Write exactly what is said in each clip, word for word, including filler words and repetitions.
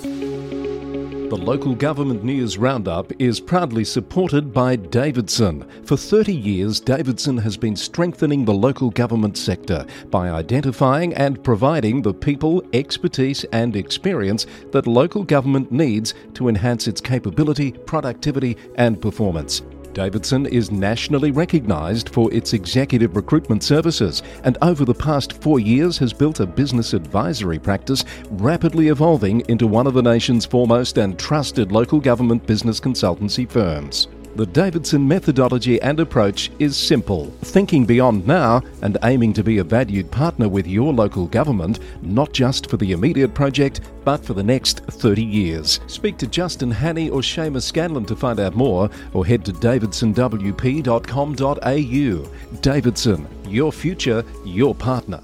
The Local Government News Roundup is proudly supported by Davidson. For thirty years, Davidson has been strengthening the local government sector by identifying and providing the people, expertise and experience that local government needs to enhance its capability, productivity and performance. Davidson is nationally recognised for its executive recruitment services and over the past four years has built a business advisory practice rapidly evolving into one of the nation's foremost and trusted local government business consultancy firms. The Davidson methodology and approach is simple, thinking beyond now and aiming to be a valued partner with your local government, not just for the immediate project, but for the next thirty years. Speak to Justin Hannay or Seamus Scanlon to find out more, or head to davidson w p dot com dot a u. Davidson, your future, your partner.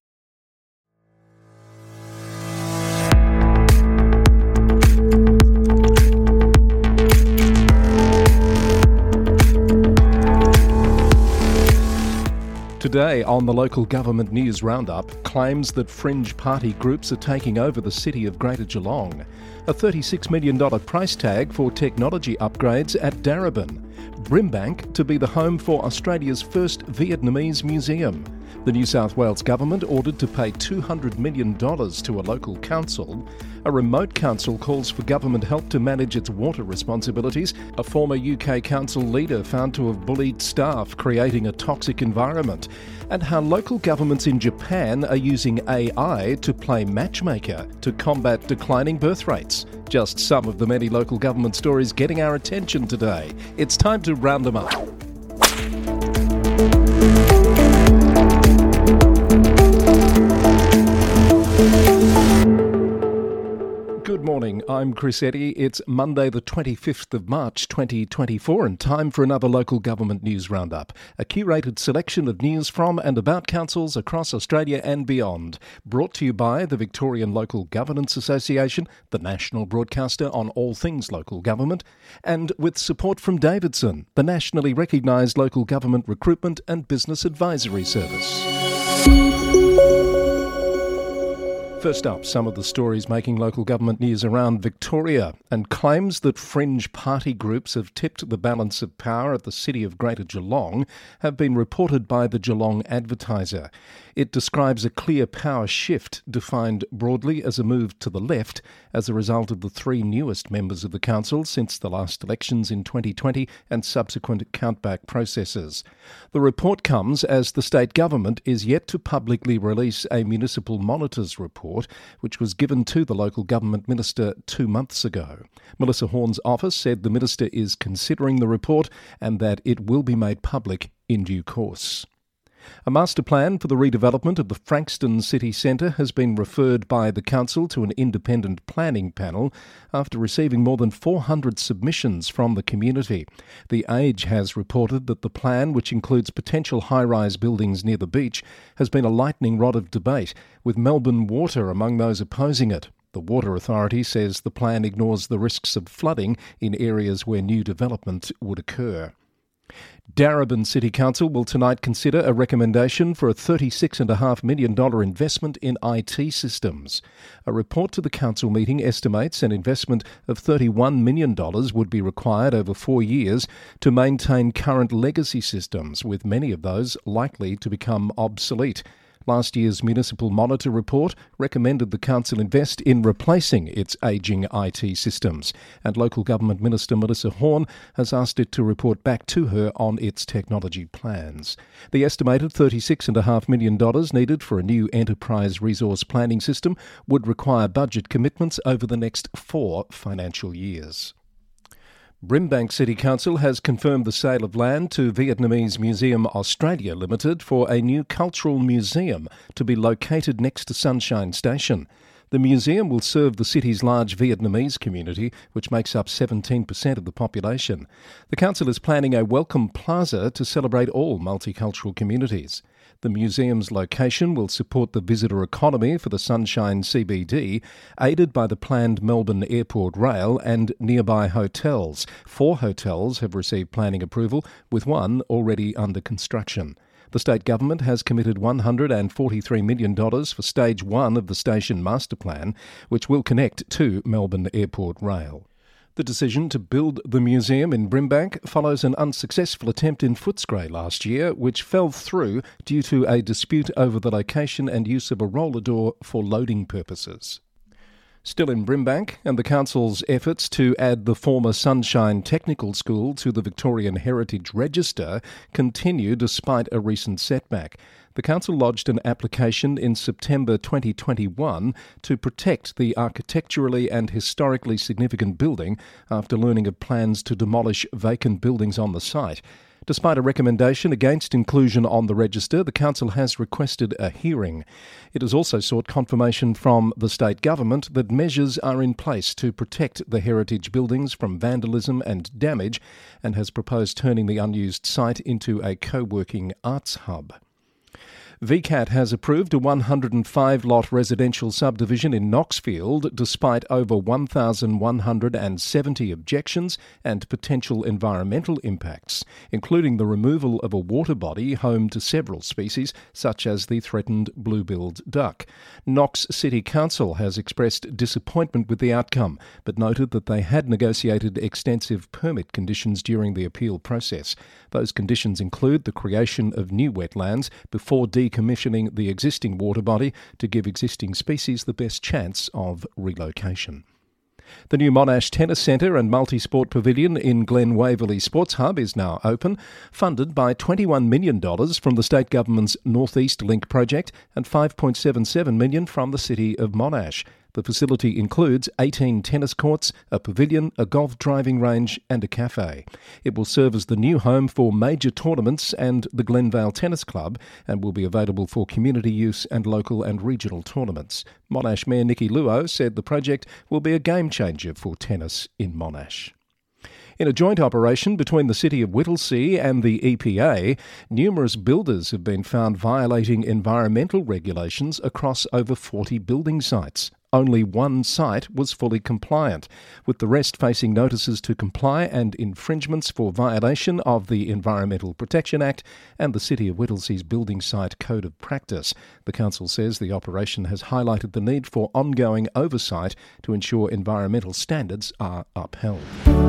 Today on the Local Government News Roundup, claims that fringe party groups are taking over the city of Greater Geelong. A thirty-six million dollars price tag for technology upgrades at Darebin. Brimbank to be the home for Australia's first Vietnamese museum. The New South Wales Government ordered to pay two hundred million dollars to a local council. A remote council calls for government help to manage its water responsibilities. A former U K council leader found to have bullied staff, creating a toxic environment. And how local governments in Japan are using A I to play matchmaker to combat declining birth rates. Just some of the many local government stories getting our attention today. It's time to round them up. Good morning, I'm Chris Eddy. It's Monday the twenty-fifth of March twenty twenty-four and time for another Local Government News Roundup, a curated selection of news from and about councils across Australia and beyond. Brought to you by the Victorian Local Governance Association, the national broadcaster on all things local government, and with support from Davidson, the nationally recognised local government recruitment and business advisory service. First up, some of the stories making local government news around Victoria, and claims that fringe party groups have tipped the balance of power at the city of Greater Geelong have been reported by the Geelong Advertiser. It describes a clear power shift defined broadly as a move to the left as a result of the three newest members of the council since the last elections in twenty twenty and subsequent countback processes. The report comes as the state government is yet to publicly release a municipal monitors report, which was given to the local government minister two months ago. Melissa Horne's office said the minister is considering the report and that it will be made public in due course. A master plan for the redevelopment of the Frankston City Centre has been referred by the council to an independent planning panel after receiving more than four hundred submissions from the community. The Age has reported that the plan, which includes potential high-rise buildings near the beach, has been a lightning rod of debate, with Melbourne Water among those opposing it. The Water Authority says the plan ignores the risks of flooding in areas where new development would occur. Darebin City Council will tonight consider a recommendation for a thirty-six point five million dollars investment in I T systems. A report to the council meeting estimates an investment of thirty-one million dollars would be required over four years to maintain current legacy systems, with many of those likely to become obsolete. Last year's Municipal Monitor report recommended the council invest in replacing its ageing I T systems, and Local Government Minister Melissa Horne has asked it to report back to her on its technology plans. The estimated thirty-six point five million dollars needed for a new enterprise resource planning system would require budget commitments over the next four financial years. Brimbank City Council has confirmed the sale of land to Vietnamese Museum Australia Limited for a new cultural museum to be located next to Sunshine Station. The museum will serve the city's large Vietnamese community, which makes up seventeen percent of the population. The council is planning a welcome plaza to celebrate all multicultural communities. The museum's location will support the visitor economy for the Sunshine C B D, aided by the planned Melbourne Airport Rail and nearby hotels. Four hotels have received planning approval, with one already under construction. The state government has committed one hundred forty-three million dollars for stage one of the station master plan, which will connect to Melbourne Airport Rail. The decision to build the museum in Brimbank follows an unsuccessful attempt in Footscray last year, which fell through due to a dispute over the location and use of a roller door for loading purposes. Still in Brimbank, and the council's efforts to add the former Sunshine Technical School to the Victorian Heritage Register continue despite a recent setback. The council lodged an application in September twenty twenty-one to protect the architecturally and historically significant building after learning of plans to demolish vacant buildings on the site. Despite a recommendation against inclusion on the register, the council has requested a hearing. It has also sought confirmation from the state government that measures are in place to protect the heritage buildings from vandalism and damage, and has proposed turning the unused site into a co-working arts hub. V CAT has approved a one hundred five lot residential subdivision in Knoxfield despite over one thousand one hundred seventy objections and potential environmental impacts, including the removal of a water body home to several species, such as the threatened blue-billed duck. Knox City Council has expressed disappointment with the outcome, but noted that they had negotiated extensive permit conditions during the appeal process. Those conditions include the creation of new wetlands before decommissioning the existing water body to give existing species the best chance of relocation. The new Monash Tennis Centre and Multisport Pavilion in Glen Waverley Sports Hub is now open, funded by twenty-one million dollars from the state government's North East Link project and five point seven seven million dollars from the city of Monash. The facility includes eighteen tennis courts, a pavilion, a golf driving range and a cafe. It will serve as the new home for major tournaments and the Glenvale Tennis Club, and will be available for community use and local and regional tournaments. Monash Mayor Nikki Luo said the project will be a game changer for tennis in Monash. In a joint operation between the City of Whittlesea and the E P A, numerous builders have been found violating environmental regulations across over forty building sites. Only one site was fully compliant, with the rest facing notices to comply and infringements for violation of the Environmental Protection Act and the City of Whittlesea's Building Site Code of Practice. The council says the operation has highlighted the need for ongoing oversight to ensure environmental standards are upheld.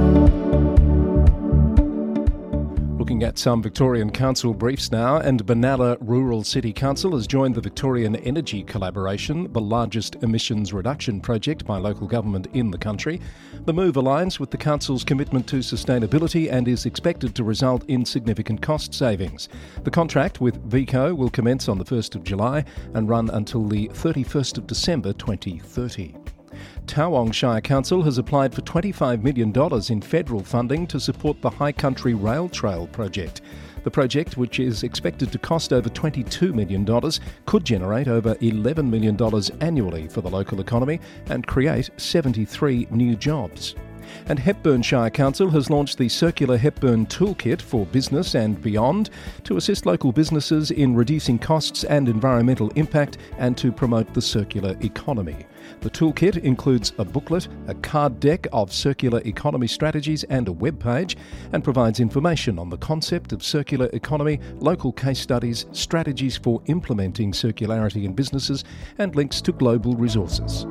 Looking at some Victorian Council briefs now, and Benalla Rural City Council has joined the Victorian Energy Collaboration, the largest emissions reduction project by local government in the country. The move aligns with the Council's commitment to sustainability and is expected to result in significant cost savings. The contract with VECO will commence on the first of July and run until the thirty-first of December twenty thirty. Tawong Shire Council has applied for twenty-five million dollars in federal funding to support the High Country Rail Trail project. The project, which is expected to cost over twenty-two million dollars, could generate over eleven million dollars annually for the local economy and create seventy-three new jobs. And Hepburn Shire Council has launched the Circular Hepburn Toolkit for business and beyond to assist local businesses in reducing costs and environmental impact and to promote the circular economy. The toolkit includes a booklet, a card deck of circular economy strategies and a web page, and provides information on the concept of circular economy, local case studies, strategies for implementing circularity in businesses, and links to global resources.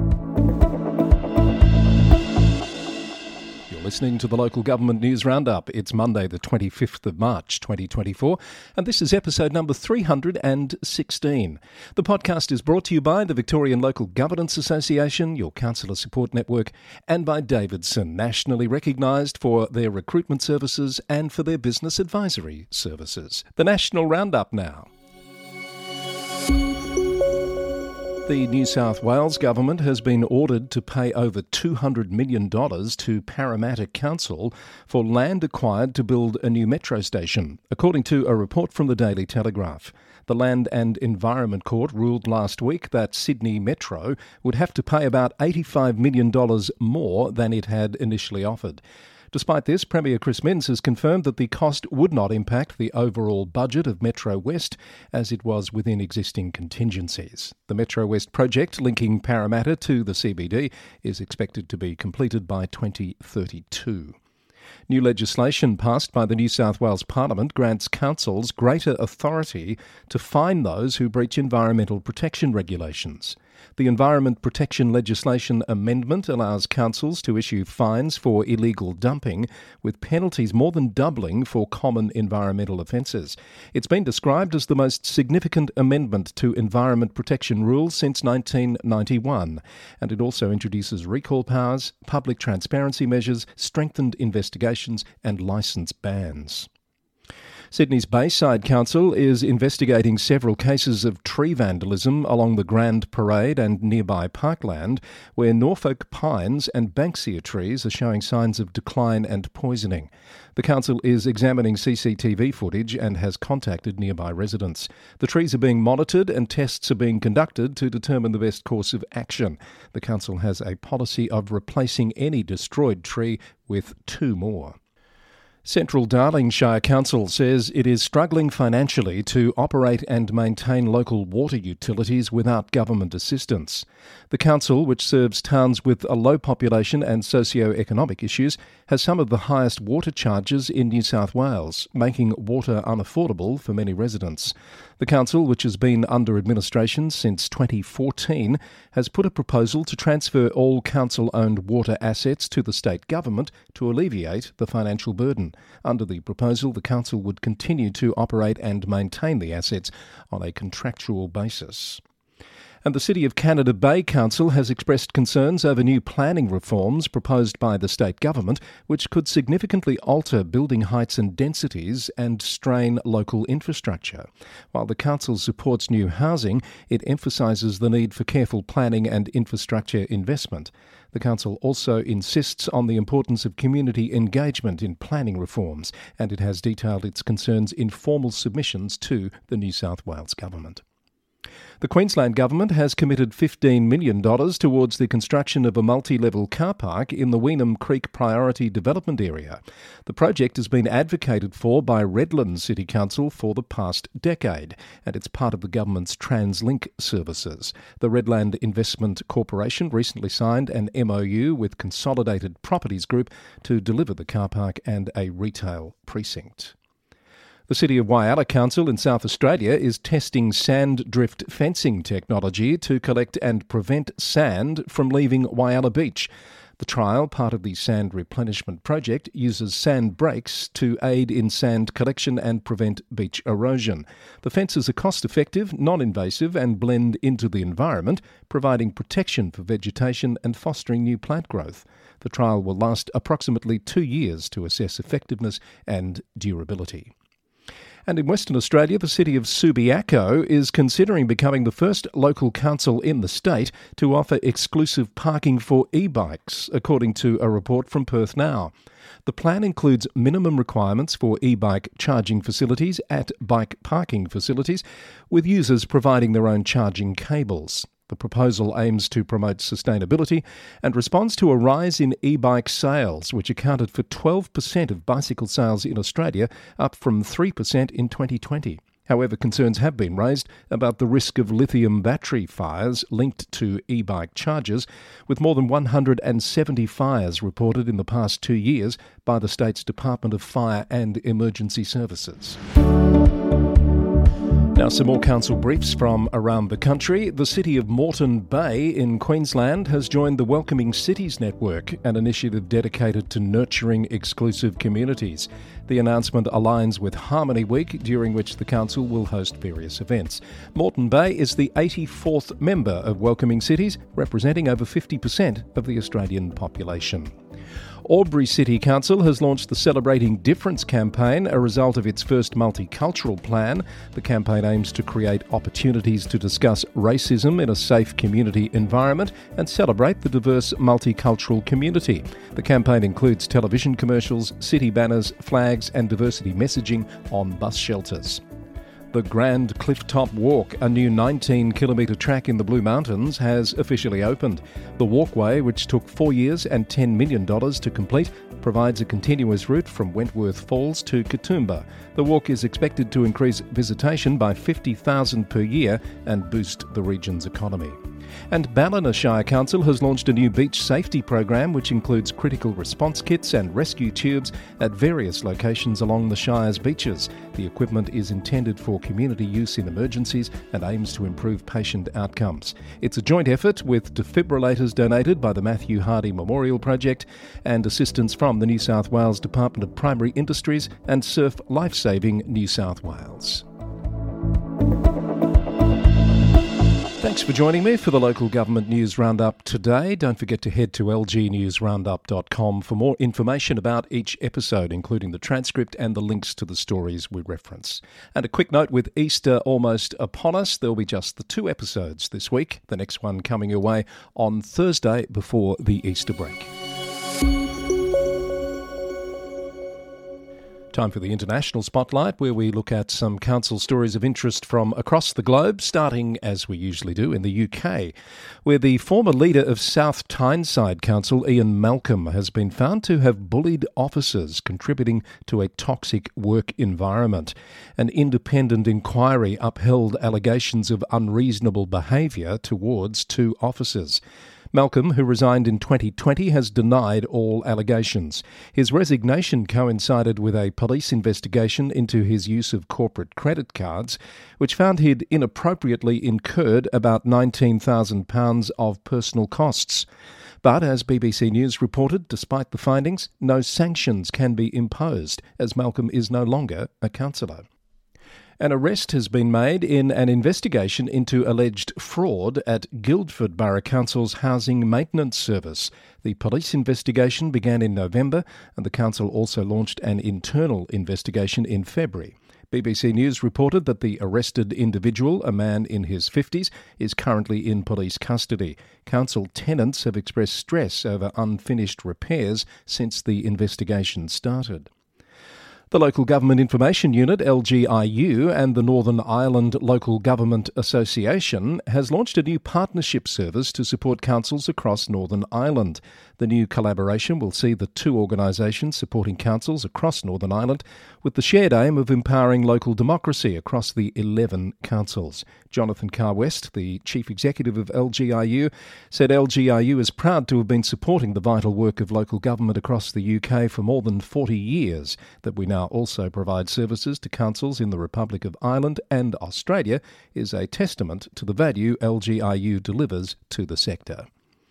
Listening to the Local Government News Roundup. It's Monday the twenty-fifth of March twenty twenty-four, and this is episode number three hundred sixteen. The podcast is brought to you by the Victorian Local Governance Association, your councillor support network, and by Davidson, nationally recognised for their recruitment services and for their business advisory services. The National Roundup now. The New South Wales Government has been ordered to pay over two hundred million dollars to Parramatta Council for land acquired to build a new metro station, according to a report from the Daily Telegraph. The Land and Environment Court ruled last week that Sydney Metro would have to pay about eighty-five million dollars more than it had initially offered. Despite this, Premier Chris Minns has confirmed that the cost would not impact the overall budget of Metro West, as it was within existing contingencies. The Metro West project, linking Parramatta to the C B D, is expected to be completed by twenty thirty-two. New legislation passed by the New South Wales Parliament grants councils greater authority to fine those who breach environmental protection regulations. The Environment Protection Legislation Amendment allows councils to issue fines for illegal dumping, with penalties more than doubling for common environmental offences. It's been described as the most significant amendment to environment protection rules since nineteen ninety-one, and it also introduces recall powers, public transparency measures, strengthened investigations and licence bans. Sydney's Bayside Council is investigating several cases of tree vandalism along the Grand Parade and nearby parkland, where Norfolk pines and banksia trees are showing signs of decline and poisoning. The council is examining C C T V footage and has contacted nearby residents. The trees are being monitored and tests are being conducted to determine the best course of action. The council has a policy of replacing any destroyed tree with two more. Central Darling Shire Council says it is struggling financially to operate and maintain local water utilities without government assistance. The council, which serves towns with a low population and socio-economic issues, has some of the highest water charges in New South Wales, making water unaffordable for many residents. The council, which has been under administration since twenty fourteen, has put a proposal to transfer all council-owned water assets to the state government to alleviate the financial burden. Under the proposal, the council would continue to operate and maintain the assets on a contractual basis. And the City of Canada Bay Council has expressed concerns over new planning reforms proposed by the state government, which could significantly alter building heights and densities and strain local infrastructure. While the council supports new housing, it emphasises the need for careful planning and infrastructure investment. The council also insists on the importance of community engagement in planning reforms, and it has detailed its concerns in formal submissions to the New South Wales Government. The Queensland Government has committed fifteen million dollars towards the construction of a multi-level car park in the Weenham Creek Priority Development Area. The project has been advocated for by Redland City Council for the past decade, and it's part of the government's TransLink services. The Redland Investment Corporation recently signed an M O U with Consolidated Properties Group to deliver the car park and a retail precinct. The City of Whyalla Council in South Australia is testing sand drift fencing technology to collect and prevent sand from leaving Whyalla Beach. The trial, part of the sand replenishment project, uses sand brakes to aid in sand collection and prevent beach erosion. The fences are cost-effective, non-invasive and blend into the environment, providing protection for vegetation and fostering new plant growth. The trial will last approximately two years to assess effectiveness and durability. And in Western Australia, the city of Subiaco is considering becoming the first local council in the state to offer exclusive parking for e-bikes, according to a report from Perth Now. The plan includes minimum requirements for e-bike charging facilities at bike parking facilities, with users providing their own charging cables. The proposal aims to promote sustainability and responds to a rise in e-bike sales, which accounted for twelve percent of bicycle sales in Australia, up from three percent in twenty twenty. However, concerns have been raised about the risk of lithium battery fires linked to e-bike chargers, with more than one hundred seventy fires reported in the past two years by the state's Department of Fire and Emergency Services. Now, some more council briefs from around the country. The city of Moreton Bay in Queensland has joined the Welcoming Cities Network, an initiative dedicated to nurturing exclusive communities. The announcement aligns with Harmony Week, during which the council will host various events. Moreton Bay is the eighty-fourth member of Welcoming Cities, representing over fifty percent of the Australian population. Albury City Council has launched the Celebrating Difference campaign, a result of its first multicultural plan. The campaign aims to create opportunities to discuss racism in a safe community environment and celebrate the diverse multicultural community. The campaign includes television commercials, city banners, flags and diversity messaging on bus shelters. The Grand Clifftop Walk, a new nineteen kilometre track in the Blue Mountains, has officially opened. The walkway, which took four years and ten million dollars to complete, provides a continuous route from Wentworth Falls to Katoomba. The walk is expected to increase visitation by fifty thousand per year and boost the region's economy. And Ballina Shire Council has launched a new beach safety program which includes critical response kits and rescue tubes at various locations along the Shire's beaches. The equipment is intended for community use in emergencies and aims to improve patient outcomes. It's a joint effort with defibrillators donated by the Matthew Hardy Memorial Project and assistance from the New South Wales Department of Primary Industries and Surf Lifesaving New South Wales. Thanks for joining me for the Local Government News Roundup today. Don't forget to head to l g news roundup dot com for more information about each episode, including the transcript and the links to the stories we reference. And a quick note, with Easter almost upon us, there'll be just the two episodes this week, the next one coming your way on Thursday before the Easter break. Time for the International Spotlight, where we look at some council stories of interest from across the globe, starting, as we usually do, in the U K, where the former leader of South Tyneside Council, Ian Malcolm, has been found to have bullied officers, contributing to a toxic work environment. An independent inquiry upheld allegations of unreasonable behaviour towards two officers. Malcolm, who resigned in twenty twenty, has denied all allegations. His resignation coincided with a police investigation into his use of corporate credit cards, which found he'd inappropriately incurred about nineteen thousand pounds of personal costs. But, as B B C News reported, despite the findings, no sanctions can be imposed, as Malcolm is no longer a councillor. An arrest has been made in an investigation into alleged fraud at Guildford Borough Council's Housing Maintenance Service. The police investigation began in November, and the council also launched an internal investigation in February. B B C News reported that the arrested individual, a man in his fifties, is currently in police custody. Council tenants have expressed stress over unfinished repairs since the investigation started. The Local Government Information Unit, L G I U, and the Northern Ireland Local Government Association has launched a new partnership service to support councils across Northern Ireland. The new collaboration will see the two organisations supporting councils across Northern Ireland with the shared aim of empowering local democracy across the eleven councils. Jonathan Carr-West, the Chief Executive of L G I U, said L G I U is proud to have been supporting the vital work of local government across the U K for more than forty years, that we now also provide services to councils in the Republic of Ireland and Australia is a testament to the value L G I U delivers to the sector.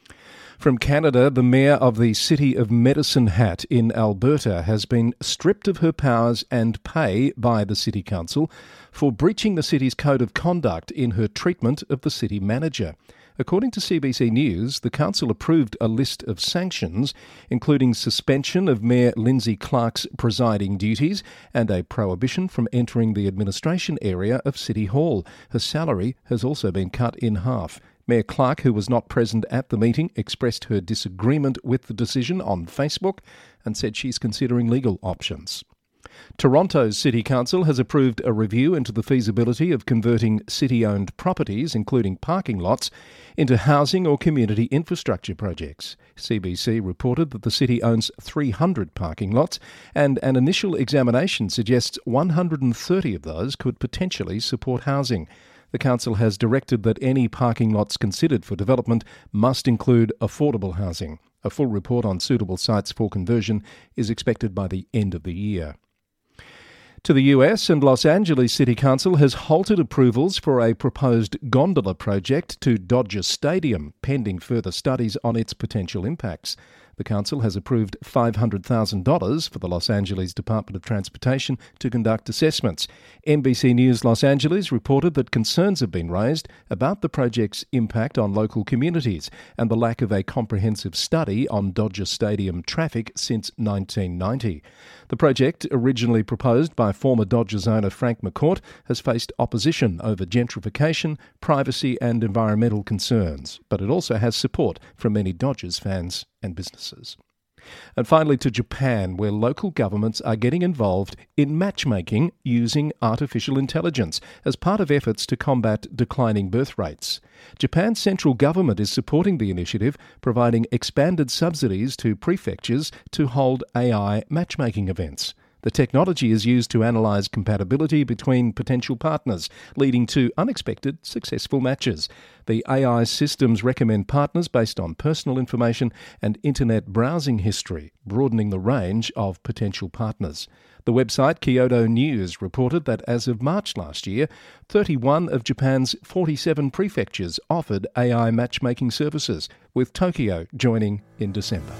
From Canada, the Mayor of the city of Medicine Hat in Alberta has been stripped of her powers and pay by the City Council for breaching the city's code of conduct in her treatment of the city manager. According to C B C News, the council approved a list of sanctions, including suspension of Mayor Lindsay Clark's presiding duties and a prohibition from entering the administration area of City Hall. Her salary has also been cut in half. Mayor Clark, who was not present at the meeting, expressed her disagreement with the decision on Facebook and said she's considering legal options. Toronto's City Council has approved a review into the feasibility of converting city-owned properties, including parking lots, into housing or community infrastructure projects. C B C reported that the city owns three hundred parking lots, and an initial examination suggests one hundred thirty of those could potentially support housing. The council has directed that any parking lots considered for development must include affordable housing. A full report on suitable sites for conversion is expected by the end of the year. To the U S, and Los Angeles City Council has halted approvals for a proposed gondola project to Dodger Stadium, pending further studies on its potential impacts. The council has approved five hundred thousand dollars for the Los Angeles Department of Transportation to conduct assessments. N B C News Los Angeles reported that concerns have been raised about the project's impact on local communities and the lack of a comprehensive study on Dodger Stadium traffic since nineteen ninety. The project, originally proposed by former Dodgers owner Frank McCourt, has faced opposition over gentrification, privacy and environmental concerns, but it also has support from many Dodgers fans and businesses. And finally to Japan, where local governments are getting involved in matchmaking using artificial intelligence as part of efforts to combat declining birth rates. Japan's central government is supporting the initiative, providing expanded subsidies to prefectures to hold A I matchmaking events. The technology is used to analyse compatibility between potential partners, leading to unexpected successful matches. The A I systems recommend partners based on personal information and internet browsing history, broadening the range of potential partners. The website Kyodo News reported that as of March last year, thirty-one of Japan's forty-seven prefectures offered A I matchmaking services, with Tokyo joining in December.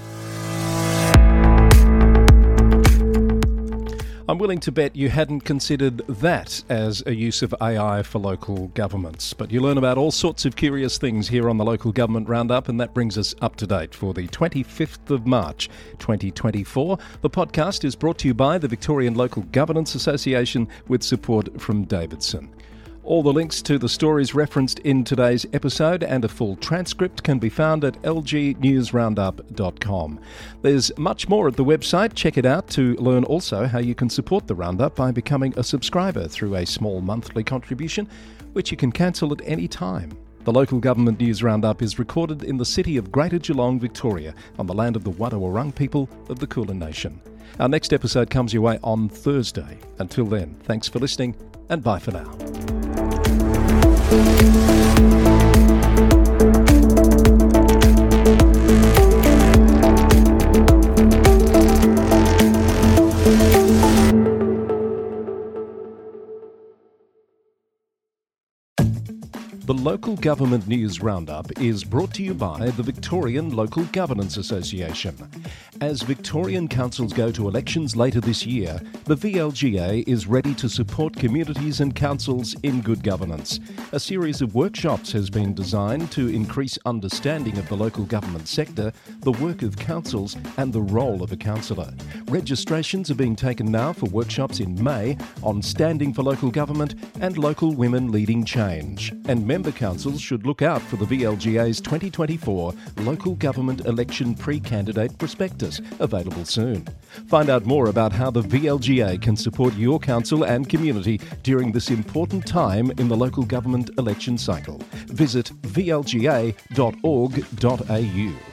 I'm willing to bet you hadn't considered that as a use of A I for local governments. But you learn about all sorts of curious things here on the Local Government Roundup, and that brings us up to date for the twenty-fifth of March, twenty twenty-four. The podcast is brought to you by the Victorian Local Governance Association with support from Davidson. All the links to the stories referenced in today's episode and a full transcript can be found at l g news roundup dot com. There's much more at the website. Check it out to learn also how you can support the Roundup by becoming a subscriber through a small monthly contribution, which you can cancel at any time. The Local Government News Roundup is recorded in the city of Greater Geelong, Victoria, on the land of the Wadawurrung people of the Kulin Nation. Our next episode comes your way on Thursday. Until then, thanks for listening and bye for now. The Local Government News Roundup is brought to you by the Victorian Local Governance Association. As Victorian councils go to elections later this year, the V L G A is ready to support communities and councils in good governance. A series of workshops has been designed to increase understanding of the local government sector, the work of councils and the role of a councillor. Registrations are being taken now for workshops in May on standing for local government and local women leading change. And member councils should look out for the V L G A's twenty twenty-four Local Government Election Pre-Candidate Prospectus, available soon. Find out more about how the V L G A can support your council and community during this important time in the local government election cycle. Visit v l g a dot org dot a u.